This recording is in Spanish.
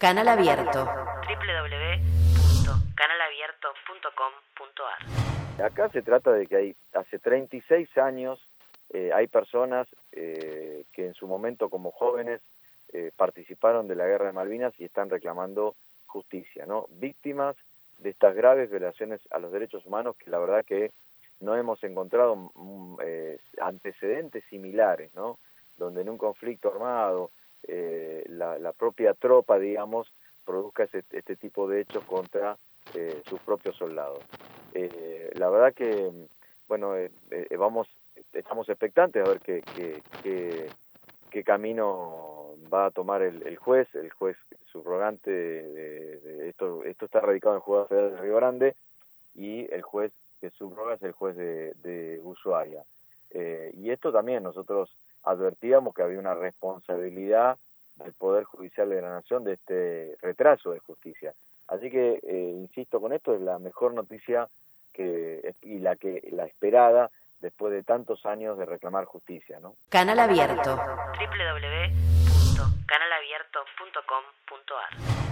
Canal Abierto. www.canalabierto.com.ar. Acá se trata de que hace 36 años hay personas que en su momento como jóvenes participaron de la Guerra de Malvinas y están reclamando justicia, ¿no? Víctimas de estas graves violaciones a los derechos humanos que la verdad que no hemos encontrado antecedentes similares, ¿no? Donde en un conflicto armado la propia tropa, digamos, produzca este tipo de hechos contra sus propios soldados. La verdad que, bueno, estamos expectantes a ver qué camino va a tomar el juez subrogante de esto está radicado en el Juzgado Federal de Río Grande, y el juez que subroga es el juez de Ushuaia. Y esto también nosotros advertíamos que había una responsabilidad del Poder Judicial de la Nación de este retraso de justicia. Así que, insisto con esto, es la mejor noticia y la esperada después de tantos años de reclamar justicia, ¿no? Canal Abierto. www.canalabierto.com.ar